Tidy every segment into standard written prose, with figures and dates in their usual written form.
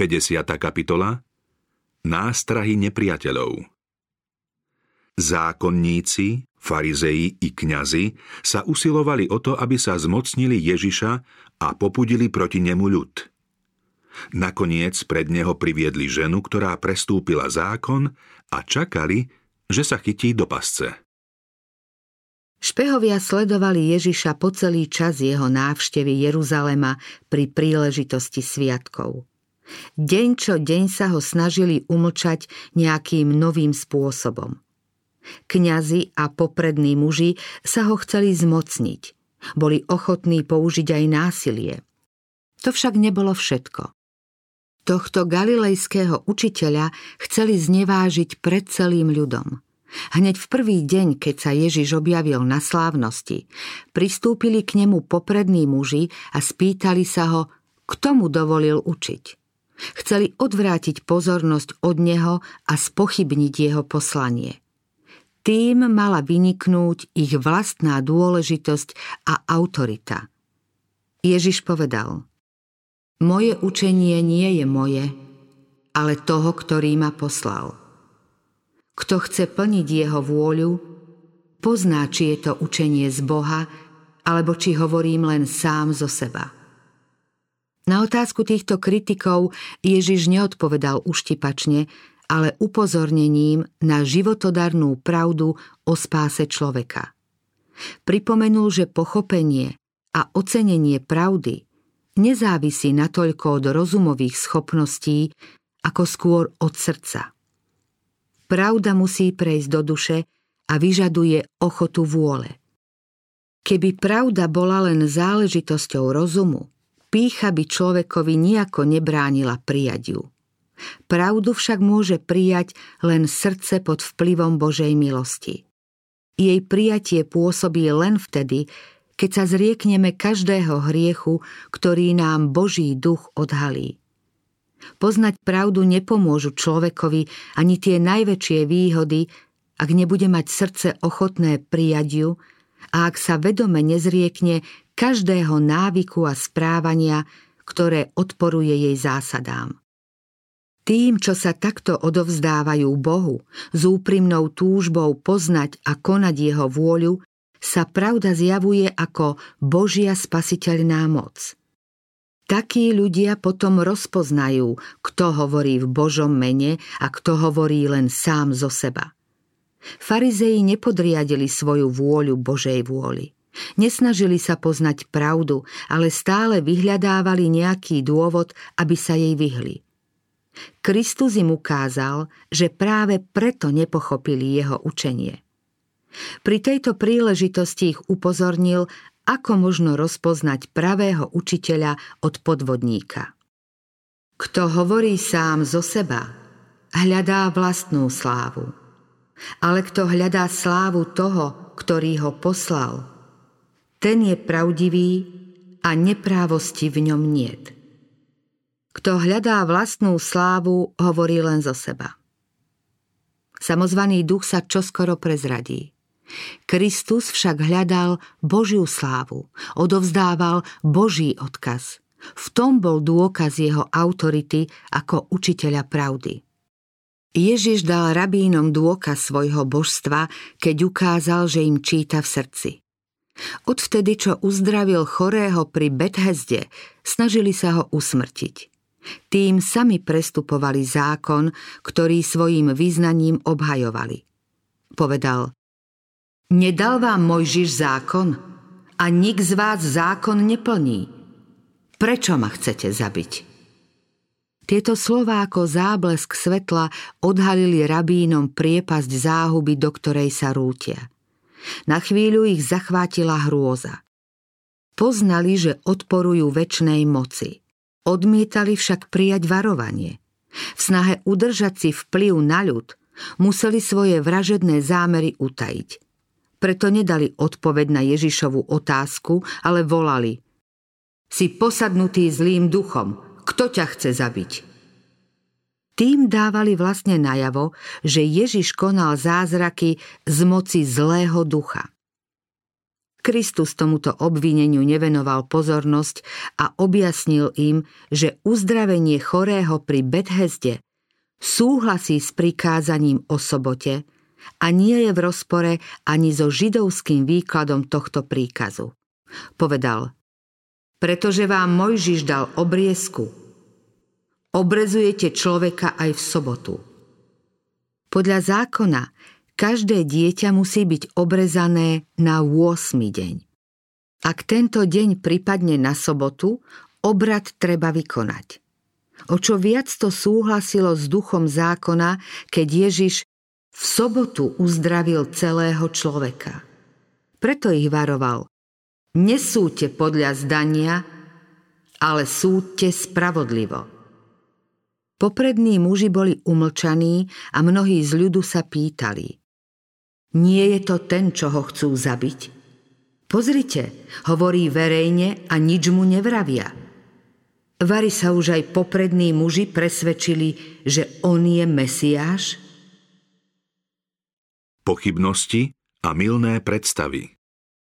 50. kapitola. Nástrahy nepriateľov. Zákonníci, farizei i kňazi sa usilovali o to, aby sa zmocnili Ježiša a popudili proti nemu ľud. Nakoniec pred neho priviedli ženu, ktorá prestúpila zákon, a čakali, že sa chytí do pasce. Špehovia sledovali Ježiša po celý čas jeho návštevy Jeruzalema pri príležitosti sviatkov. Deň čo deň sa ho snažili umlčať nejakým novým spôsobom. Kňazi a poprední muži sa ho chceli zmocniť. Boli ochotní použiť aj násilie. To však nebolo všetko. Tohto galilejského učiteľa chceli znevážiť pred celým ľudom. Hneď v prvý deň, keď sa Ježiš objavil na slávnosti, pristúpili k nemu poprední muži a spýtali sa ho, kto mu dovolil učiť. Chceli odvrátiť pozornosť od neho a spochybniť jeho poslanie. Tým mala vyniknúť ich vlastná dôležitosť a autorita. Ježiš povedal: Moje učenie nie je moje, ale toho, ktorý ma poslal. Kto chce plniť jeho vôľu, pozná, či je to učenie z Boha, alebo či hovorím len sám zo seba. Na otázku týchto kritikov Ježiš neodpovedal uštipačne, ale upozornením na životodarnú pravdu o spáse človeka. Pripomenul, že pochopenie a ocenenie pravdy nezávisí natoľko od rozumových schopností, ako skôr od srdca. Pravda musí prejsť do duše a vyžaduje ochotu vôle. Keby pravda bola len záležitosťou rozumu, pýcha by človekovi nijako nebránila prijať ju. Pravdu však môže prijať len srdce pod vplyvom Božej milosti. Jej prijatie pôsobí len vtedy, keď sa zriekneme každého hriechu, ktorý nám Boží duch odhalí. Poznať pravdu nepomôžu človekovi ani tie najväčšie výhody, ak nebude mať srdce ochotné prijať ju a ak sa vedome nezriekne každého návyku a správania, ktoré odporuje jej zásadám. Tým, čo sa takto odovzdávajú Bohu, s úprimnou túžbou poznať a konať jeho vôľu, sa pravda zjavuje ako Božia spasiteľná moc. Takí ľudia potom rozpoznajú, kto hovorí v Božom mene a kto hovorí len sám zo seba. Farizei nepodriadili svoju vôľu Božej vôli. Nesnažili sa poznať pravdu, ale stále vyhľadávali nejaký dôvod, aby sa jej vyhli. Kristus im ukázal, že práve preto nepochopili jeho učenie. Pri tejto príležitosti ich upozornil, ako možno rozpoznať pravého učiteľa od podvodníka. Kto hovorí sám zo seba, hľadá vlastnú slávu. Ale kto hľadá slávu toho, ktorý ho poslal, ten je pravdivý a neprávosti v ňom niet. Kto hľadá vlastnú slávu, hovorí len zo seba. Samozvaný duch sa čoskoro prezradí. Kristus však hľadal Božiu slávu, odovzdával Boží odkaz. V tom bol dôkaz jeho autority ako učiteľa pravdy. Ježiš dal rabínom dôkaz svojho božstva, keď ukázal, že im číta v srdci. Odvtedy, čo uzdravil chorého pri Bethesde, snažili sa ho usmrtiť. Tým sami prestupovali zákon, ktorý svojím vyznaním obhajovali. Povedal: Nedal vám Mojžiš zákon a nik z vás zákon neplní. Prečo ma chcete zabiť? Tieto slová ako záblesk svetla odhalili rabínom priepasť záhuby, do ktorej sa rútia. Na chvíľu ich zachvátila hrôza. Poznali, že odporujú večnej moci. Odmietali však prijať varovanie. V snahe udržať si vplyv na ľud museli svoje vražedné zámery utajiť. Preto nedali odpoveď na Ježišovu otázku, ale volali: Si posadnutý zlým duchom, kto ťa chce zabiť? Tým dávali vlastne najavo, že Ježiš konal zázraky z moci zlého ducha. Kristus tomuto obvineniu nevenoval pozornosť a objasnil im, že uzdravenie chorého pri Bethesde súhlasí s prikázaním o sobote a nie je v rozpore ani so židovským výkladom tohto príkazu. Povedal: pretože vám Mojžiš dal obriezku, obrezujete človeka aj v sobotu. Podľa zákona každé dieťa musí byť obrezané na 8. deň. Ak tento deň pripadne na sobotu, obrad treba vykonať. O čo viac to súhlasilo s duchom zákona, keď Ježiš v sobotu uzdravil celého človeka. Preto ich varoval: nesúďte podľa zdania, ale súďte spravodlivo. Poprední muži boli umlčaní a mnohí z ľudu sa pýtali: nie je to ten, čo ho chcú zabiť? Pozrite, hovorí verejne a nič mu nevravia. Vari sa už aj poprední muži presvedčili, že on je Mesiáš? Pochybnosti a mylné predstavy.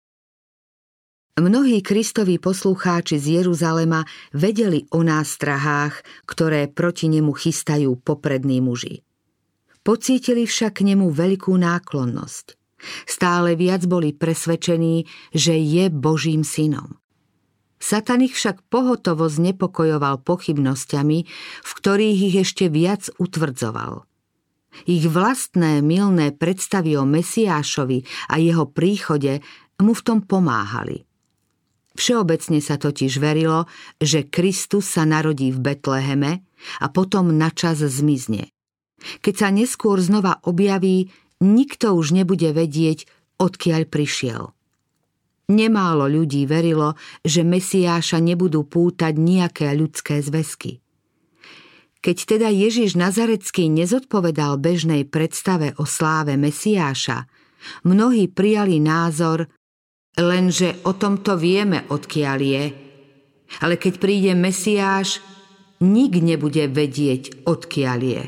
Mnohí Kristovi poslucháči z Jeruzalema vedeli o nástrahách, ktoré proti nemu chystajú poprední muži. Pocítili však k nemu veľkú náklonnosť. Stále viac boli presvedčení, že je Božím synom. Satan ich však pohotovo znepokojoval pochybnosťami, v ktorých ich ešte viac utvrdzoval. Ich vlastné mylné predstavy o Mesiášovi a jeho príchode mu v tom pomáhali. Všeobecne sa totiž verilo, že Kristus sa narodí v Betleheme a potom načas zmizne. Keď sa neskôr znova objaví, nikto už nebude vedieť, odkiaľ prišiel. Nemálo ľudí verilo, že Mesiáša nebudú pútať nejaké ľudské zväzky. Keď teda Ježiš Nazarecký nezodpovedal bežnej predstave o sláve Mesiáša, mnohí prijali názor: lenže o tomto vieme, odkiaľ je. Ale keď príde Mesiáš, nik nebude vedieť, odkiaľ je.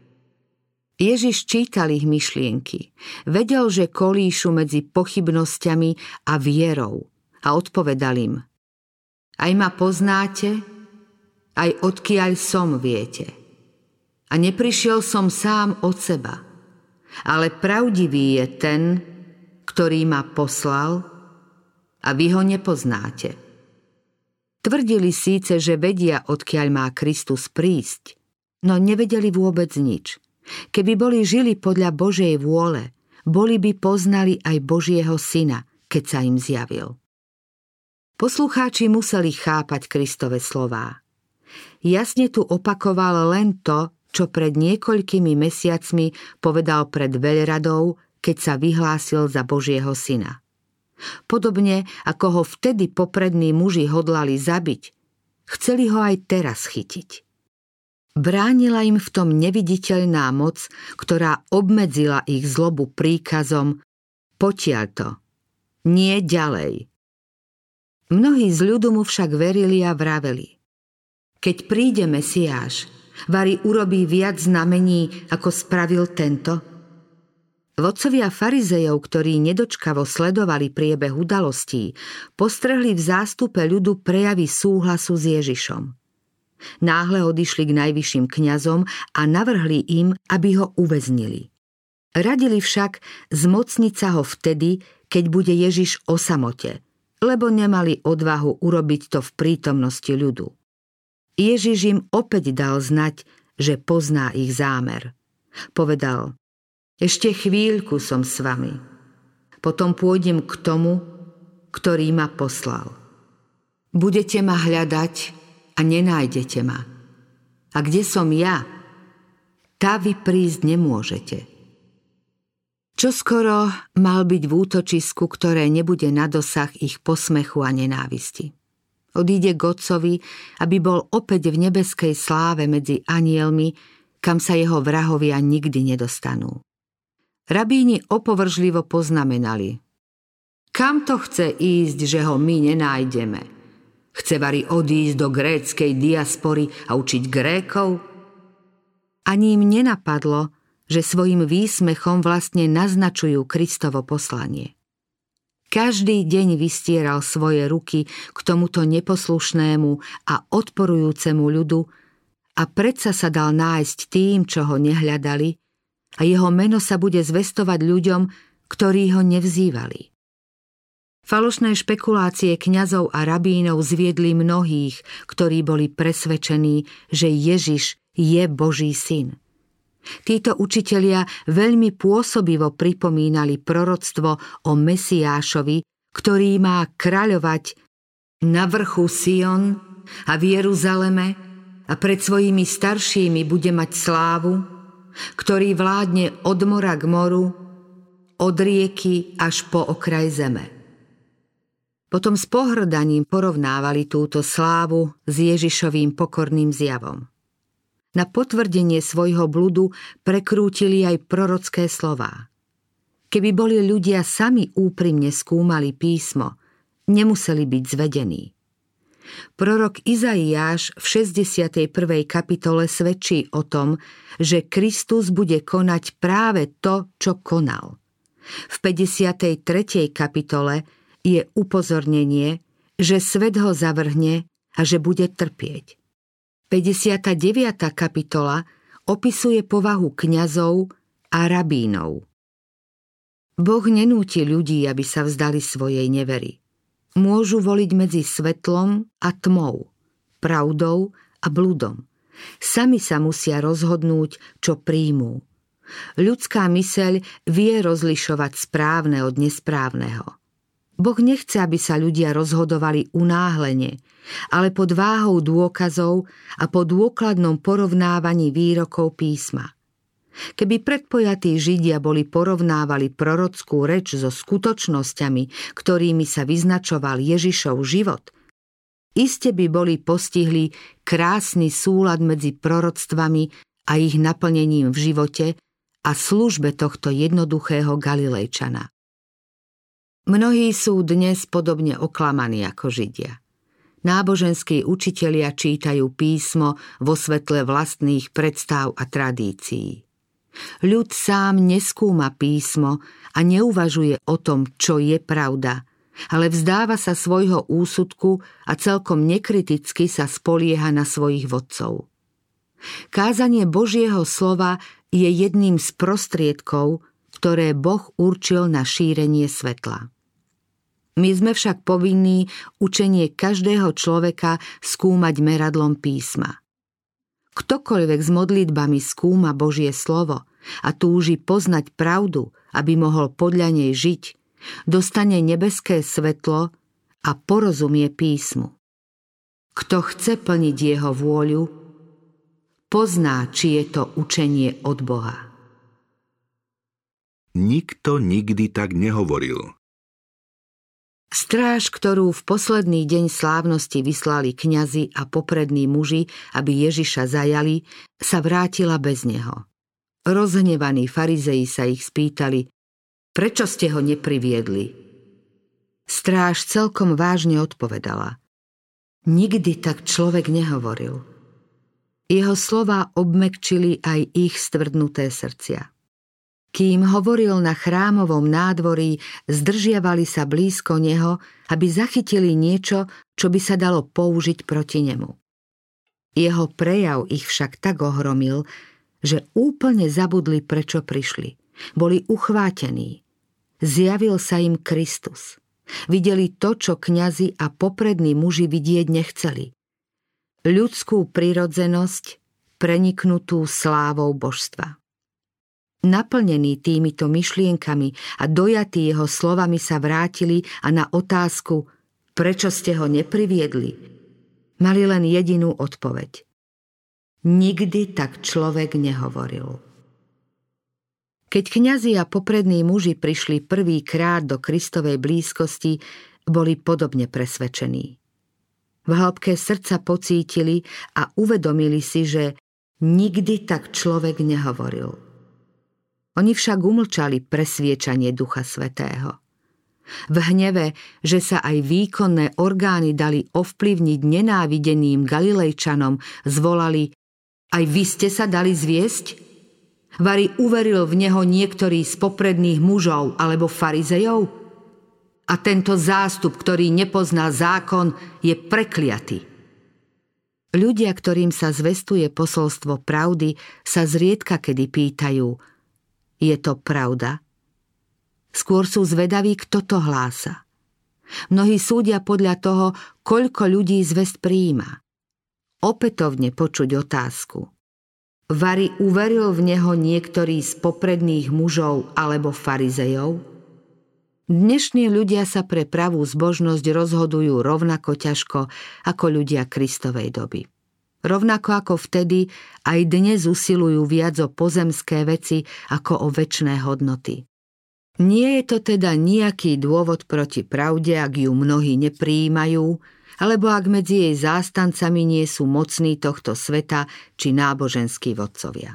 Ježiš čítal ich myšlienky. Vedel, že kolíšu medzi pochybnosťami a vierou a odpovedal im: aj ma poznáte, aj odkiaľ som viete. A neprišiel som sám od seba, ale pravdivý je ten, ktorý ma poslal, a vy ho nepoznáte. Tvrdili síce, že vedia, odkiaľ má Kristus prísť, no nevedeli vôbec nič. Keby boli žili podľa Božej vôle, boli by poznali aj Božieho syna, keď sa im zjavil. Poslucháči museli chápať Kristove slová. Jasne tu opakoval len to, čo pred niekoľkými mesiacmi povedal pred veľradou, keď sa vyhlásil za Božieho syna. Podobne ako ho vtedy poprední muži hodlali zabiť, chceli ho aj teraz chytiť. Bránila im v tom neviditeľná moc, ktorá obmedzila ich zlobu príkazom: potiaľto, nie ďalej. Mnohí z ľudu mu však verili a vraveli: keď príde Mesiáš, vari urobí viac znamení, ako spravil tento? Vodcovia farizejov, ktorí nedočkavo sledovali priebeh udalostí, postrehli v zástupe ľudu prejavy súhlasu s Ježišom. Náhle odišli k najvyšším kňazom a navrhli im, aby ho uväznili. Radili však zmocniť sa ho vtedy, keď bude Ježiš o samote, lebo nemali odvahu urobiť to v prítomnosti ľudu. Ježiš im opäť dal znať, že pozná ich zámer. Povedal: ešte chvíľku som s vami, potom pôjdem k tomu, ktorý ma poslal. Budete ma hľadať a nenájdete ma. A kde som ja, tá vy prísť nemôžete. Čoskoro mal byť v útočisku, ktoré nebude na dosah ich posmechu a nenávisti. Odíde k Otcovi, aby bol opäť v nebeskej sláve medzi anielmi, kam sa jeho vrahovia nikdy nedostanú. Rabíni opovržlivo poznamenali: kam to chce ísť, že ho my nenájdeme? Chce vari odísť do gréckej diaspory a učiť Grékov? Ani im nenapadlo, že svojim výsmechom vlastne naznačujú Kristovo poslanie. Každý deň vystieral svoje ruky k tomuto neposlušnému a odporujúcemu ľudu a predsa sa dal nájsť tým, čo ho nehľadali, a jeho meno sa bude zvestovať ľuďom, ktorí ho nevzývali. Falošné špekulácie kňazov a rabínov zviedli mnohých, ktorí boli presvedčení, že Ježiš je Boží syn. Títo učitelia veľmi pôsobivo pripomínali proroctvo o Mesiášovi, ktorý má kráľovať na vrchu Sion a v Jeruzaleme a pred svojimi staršími bude mať slávu, ktorý vládne od mora k moru, od rieky až po okraj zeme. Potom s pohrdaním porovnávali túto slávu s Ježišovým pokorným zjavom. Na potvrdenie svojho bludu prekrútili aj prorocké slová. Keby boli ľudia sami úprimne skúmali písmo, nemuseli byť zvedení. Prorok Izaiáš v 61. kapitole svedčí o tom, že Kristus bude konať práve to, čo konal. V 53. kapitole je upozornenie, že svet ho zavrhne a že bude trpieť. 59. kapitola opisuje povahu kňazov a rabínov. Boh nenúti ľudí, aby sa vzdali svojej nevery. Môžu voliť medzi svetlom a tmou, pravdou a bludom. Sami sa musia rozhodnúť, čo príjmú. Ľudská myseľ vie rozlišovať správne od nesprávneho. Boh nechce, aby sa ľudia rozhodovali unáhlene, ale pod váhou dôkazov a po dôkladnom porovnávaní výrokov písma. Keby predpojatí Židia boli porovnávali prorockú reč so skutočnosťami, ktorými sa vyznačoval Ježišov život, iste by boli postihli krásny súlad medzi proroctvami a ich naplnením v živote a službe tohto jednoduchého Galilejčana. Mnohí sú dnes podobne oklamaní ako Židia. Náboženskí učitelia čítajú písmo vo svetle vlastných predstáv a tradícií. Ľud sám neskúma písmo a neuvažuje o tom, čo je pravda, ale vzdáva sa svojho úsudku a celkom nekriticky sa spolieha na svojich vodcov. Kázanie Božieho slova je jedným z prostriedkov, ktoré Boh určil na šírenie svetla. My sme však povinní učenie každého človeka skúmať meradlom písma. Ktokoľvek s modlitbami skúma Božie slovo a túži poznať pravdu, aby mohol podľa nej žiť, dostane nebeské svetlo a porozumie písmu. Kto chce plniť jeho vôľu, pozná, či je to učenie od Boha. Nikto nikdy tak nehovoril. Stráž, ktorú v posledný deň slávnosti vyslali kňazi a poprední muži, aby Ježiša zajali, sa vrátila bez neho. Rozhnevaní farizei sa ich spýtali, prečo ste ho nepriviedli? Stráž celkom vážne odpovedala, nikdy tak človek nehovoril. Jeho slová obmäkčili aj ich stvrdnuté srdcia. Kým hovoril na chrámovom nádvorí, zdržiavali sa blízko neho, aby zachytili niečo, čo by sa dalo použiť proti nemu. Jeho prejav ich však tak ohromil, že úplne zabudli, prečo prišli. Boli uchvátení. Zjavil sa im Kristus. Videli to, čo kňazi a poprední muži vidieť nechceli. Ľudskú prirodzenosť, preniknutú slávou božstva. Naplnení týmito myšlienkami a dojatí jeho slovami sa vrátili a na otázku, prečo ste ho nepriviedli, mali len jedinú odpoveď. Nikdy tak človek nehovoril. Keď kňazi a poprední muži prišli prvýkrát do Kristovej blízkosti, boli podobne presvedčení. V hĺbke srdca pocítili a uvedomili si, že nikdy tak človek nehovoril. Oni však umlčali presviečanie Ducha Svätého. V hneve, že sa aj výkonné orgány dali ovplyvniť nenávideným Galilejčanom, zvolali: Aj vy ste sa dali zviesť? Vari uveril v neho niektorý z popredných mužov alebo farizejov? a tento zástup, ktorý nepozná zákon, je prekliaty. Ľudia, ktorým sa zvestuje posolstvo pravdy, sa zriedka kedy pýtajú: je to pravda? Skôr sú zvedaví, kto to hlása. Mnohí súdia podľa toho, koľko ľudí zvest prijíma. Opätovne počuť otázku: vari uveril v neho niektorý z popredných mužov alebo farizejov? Dnešní ľudia sa pre pravú zbožnosť rozhodujú rovnako ťažko ako ľudia Kristovej doby. Rovnako ako vtedy, aj dnes usilujú viac o pozemské veci ako o večné hodnoty. Nie je to teda nejaký dôvod proti pravde, ak ju mnohí neprijímajú, alebo ak medzi jej zástancami nie sú mocní tohto sveta či náboženskí vodcovia.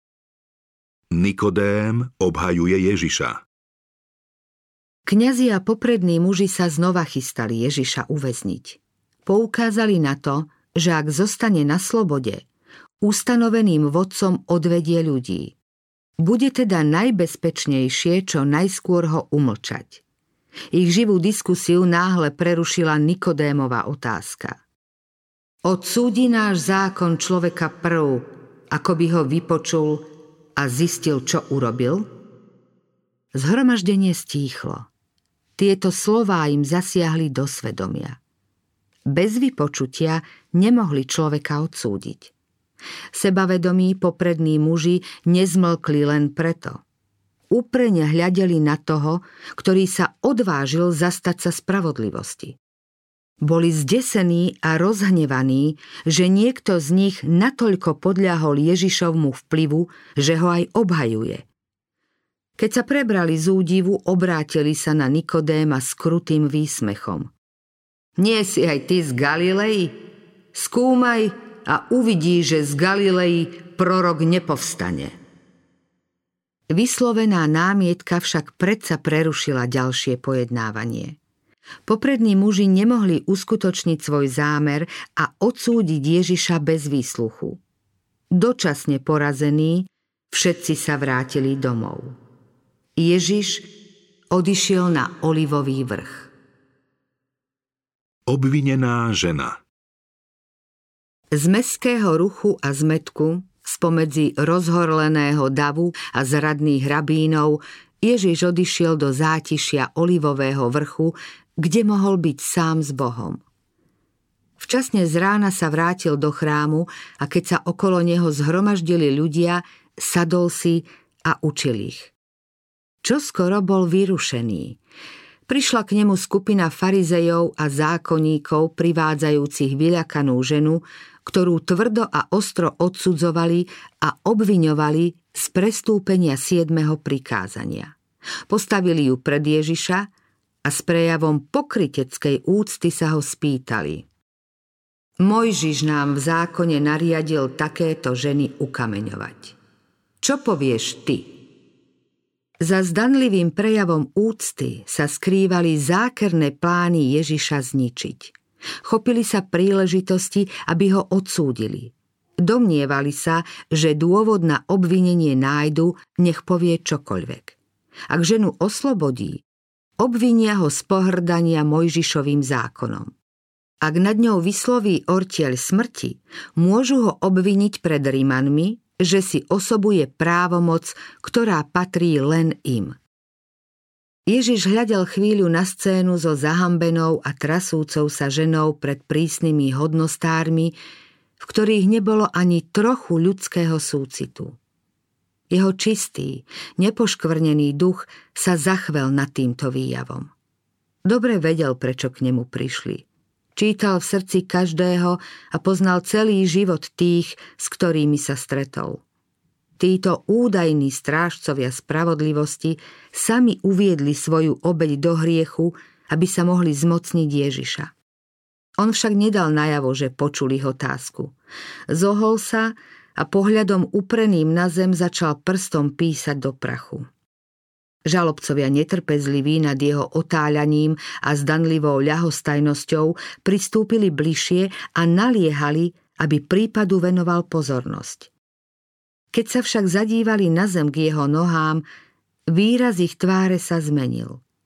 Nikodém obhajuje Ježiša. Kňazi a poprední muži sa znova chystali Ježiša uväzniť. Poukázali na to, že ak zostane na slobode, ustanoveným vodcom odvedie ľudí. Bude teda najbezpečnejšie čo najskôr ho umlčať. Ich živú diskusiu náhle prerušila Nikodémova otázka. Odsúdi náš zákon človeka prv, ako by ho vypočul a zistil, čo urobil? Zhromaždenie stíchlo. Tieto slová im zasiahli do svedomia. Bez vypočutia nemohli človeka odsúdiť. Sebavedomí poprední muži nezmlkli len preto. Úprene hľadeli na toho, ktorý sa odvážil zastať sa spravodlivosti. Boli zdesení a rozhnevaní, že niekto z nich natoľko podľahol Ježišovmu vplyvu, že ho aj obhajuje. Keď sa prebrali z údivu, obrátili sa na Nikodéma s krutým výsmechom. Nie si aj ty z Galilei? Skúmaj a uvidíš, že z Galilei prorok nepovstane. Vyslovená námietka však predsa prerušila ďalšie pojednávanie. Poprední muži nemohli uskutočniť svoj zámer a odsúdiť Ježiša bez výsluchu. Dočasne porazení, všetci sa vrátili domov. Ježiš odišiel na Olivový vrch. Obvinená žena. Z mestského ruchu a zmätku, spomedzi rozhorleného davu a zradných rabínov, Ježiš odišiel do zátišia Olivového vrchu, kde mohol byť sám s Bohom. Včasne z rána sa vrátil do chrámu a keď sa okolo neho zhromaždili ľudia, sadol si a učil ich. Čoskoro bol vyrušený. Prišla k nemu skupina farizejov a zákonníkov privádzajúcich vyľakanú ženu, ktorú tvrdo a ostro odsudzovali a obviňovali z prestúpenia 7. prikázania. Postavili ju pred Ježiša a s prejavom pokryteckej úcty sa ho spýtali. Mojžiš nám v zákone nariadil takéto ženy ukameňovať. Čo povieš ty? Za zdanlivým prejavom úcty sa skrývali zákerné plány Ježiša zničiť. Chopili sa príležitosti, aby ho odsúdili. Domnievali sa, že dôvod na obvinenie nájdu, nech povie čokoľvek. Ak ženu oslobodí, obvinia ho z pohŕdania Mojžišovým zákonom. Ak nad ňou vysloví ortieľ smrti, môžu ho obviniť pred Rimanmi, že si osobuje právomoc, ktorá patrí len im. Ježiš hľadel chvíľu na scénu so zahambenou a trasúcou sa ženou pred prísnymi hodnostármi, v ktorých nebolo ani trochu ľudského súcitu. Jeho čistý, nepoškvrnený duch sa zachvel nad týmto výjavom. Dobre vedel, prečo k nemu prišli. Čítal v srdci každého a poznal celý život tých, s ktorými sa stretol. Títo údajní strážcovia spravodlivosti sami uviedli svoju obeť do hriechu, aby sa mohli zmocniť Ježiša. On však nedal najavo, že počul ich otázku. Zohol sa a pohľadom upreným na zem začal prstom písať do prachu. Žalobcovia netrpezliví nad jeho otáľaním a zdanlivou ľahostajnosťou pristúpili bližšie a naliehali, aby prípadu venoval pozornosť. Keď sa však zadívali na zem k jeho nohám, výraz ich tváre sa zmenil.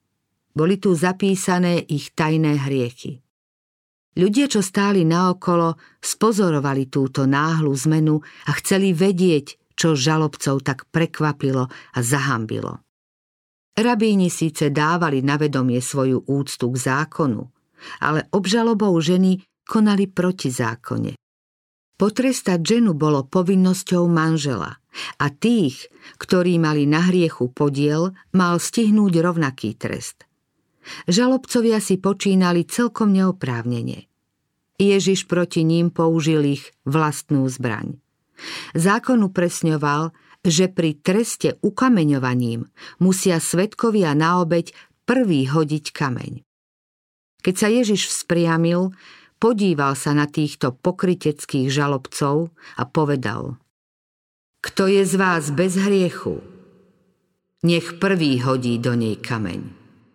Boli tu zapísané ich tajné hriechy. Ľudia, čo stáli naokolo, spozorovali túto náhlu zmenu a chceli vedieť, čo žalobcov tak prekvapilo a zahambilo. Rabíni síce dávali na vedomie svoju úctu k zákonu, ale obžalobou ženy konali proti zákone. Potrestať ženu bolo povinnosťou manžela a tých, ktorí mali na hriechu podiel, mal stihnúť rovnaký trest. Žalobcovia si počínali celkom neoprávnene. Ježiš proti ním použil ich vlastnú zbraň. Zákon upresňoval, že pri treste ukameňovaním musia svedkovia na obeť prvý hodiť kameň. Keď sa Ježiš vzpriamil, podíval sa na týchto pokryteckých žalobcov a povedal: Kto je z vás bez hriechu? Nech prvý hodí do nej kameň.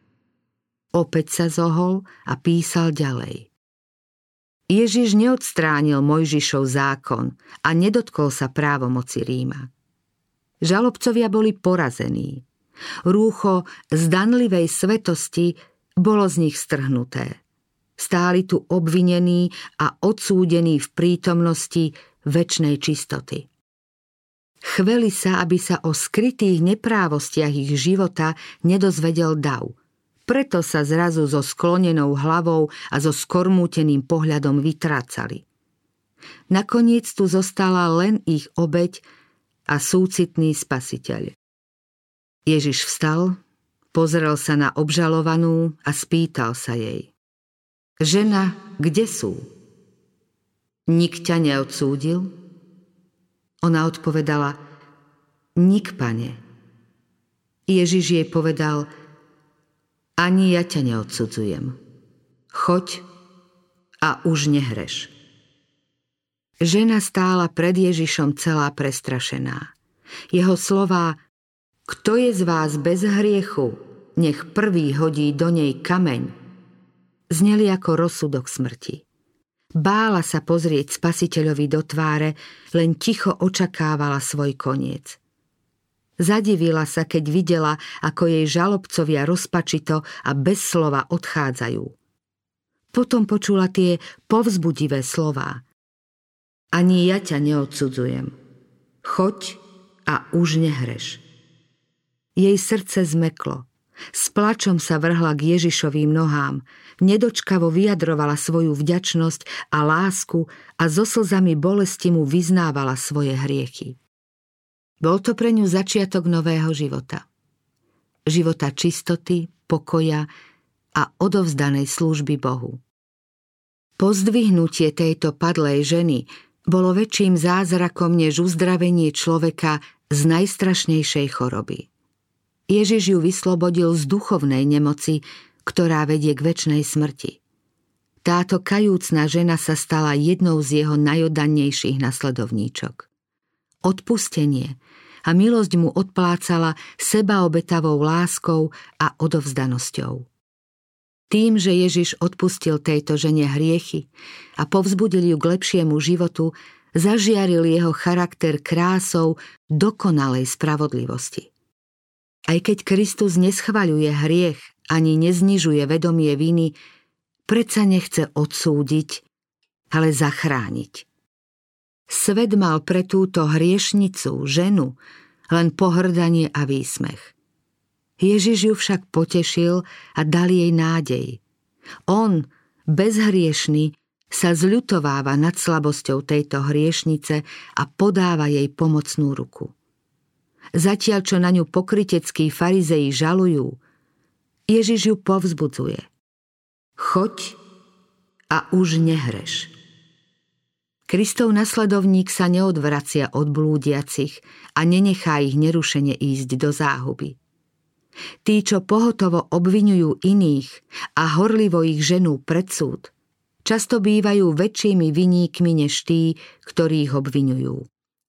Opäť sa zohol a písal ďalej. Ježiš neodstránil Mojžišov zákon a nedotkol sa právomoci Ríma. Žalobcovia boli porazení. Rúcho zdanlivej svetosti bolo z nich strhnuté. Stáli tu obvinení a odsúdení v prítomnosti večnej čistoty. Chveli sa, aby sa o skrytých neprávostiach ich života nedozvedel dav. Preto sa zrazu so sklonenou hlavou a so skormúteným pohľadom vytrácali. Nakoniec tu zostala len ich obeť a súcitný spasiteľ. Ježiš vstal, pozrel sa na obžalovanú a spýtal sa jej: Žena, kde sú? Nik ťa neodsúdil? Ona odpovedala: Nik, Pane. Ježiš jej povedal: Ani ja ťa neodsudzujem. Choď a už nehreš. Žena stála pred Ježišom celá prestrašená. Jeho slová: Kto je z vás bez hriechu, nech prvý hodí do nej kameň, zneli ako rozsudok smrti. Bála sa pozrieť Spasiteľovi do tváre, len ticho očakávala svoj koniec. Zadivila sa, keď videla, ako jej žalobcovia rozpačito a bez slova odchádzajú. Potom počula tie povzbudivé slová: Ani ja ťa neodsudzujem. Choď a už nehreš. Jej srdce zmeklo. S plačom sa vrhla k Ježišovým nohám, nedočkavo vyjadrovala svoju vďačnosť a lásku a so slzami bolesti mu vyznávala svoje hriechy. Bol to pre ňu začiatok nového života. Života čistoty, pokoja a odovzdanej služby Bohu. Pozdvihnutie tejto padlej ženy bolo väčším zázrakom než uzdravenie človeka z najstrašnejšej choroby. Ježiš ju vyslobodil z duchovnej nemoci, ktorá vedie k večnej smrti. Táto kajúcna žena sa stala jednou z jeho najodannejších nasledovníčok. Odpustenie a milosť mu odplácala sebaobetavou láskou a odovzdanosťou. Tým, že Ježiš odpustil tejto žene hriechy a povzbudil ju k lepšiemu životu, zažiaril jeho charakter krásou dokonalej spravodlivosti. Aj keď Kristus neschvaľuje hriech ani neznižuje vedomie viny, predsa nechce odsúdiť, ale zachrániť. Svet mal pre túto hriešnicu, ženu, len pohrdanie a výsmech. Ježiš ju však potešil a dal jej nádej. On, bezhriešny, sa zľutováva nad slabosťou tejto hriešnice a podáva jej pomocnú ruku. Zatiaľ, čo na ňu pokryteckí farizeji žalujú, Ježiš ju povzbudzuje. Choď a už nehreš. Kristov nasledovník sa neodvracia od blúdiacich a nenechá ich nerušene ísť do záhuby. Tí, čo pohotovo obviňujú iných a horlivo ich ženú pred súd, často bývajú väčšími viníkmi než tí, ktorí ich obviňujú.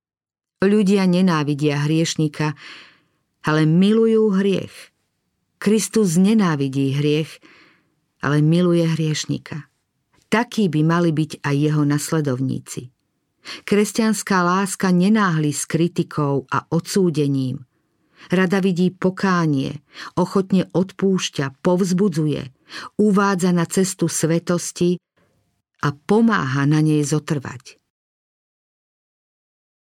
Ľudia nenávidia hriešnika, ale milujú hriech. Kristus nenávidí hriech, ale miluje hriešnika. Takí by mali byť aj jeho nasledovníci. Kresťanská láska nenáhli s kritikou a odsúdením, Rada vidí pokánie, ochotne odpúšťa, povzbudzuje, uvádza na cestu svetosti a pomáha na nej zotrvať.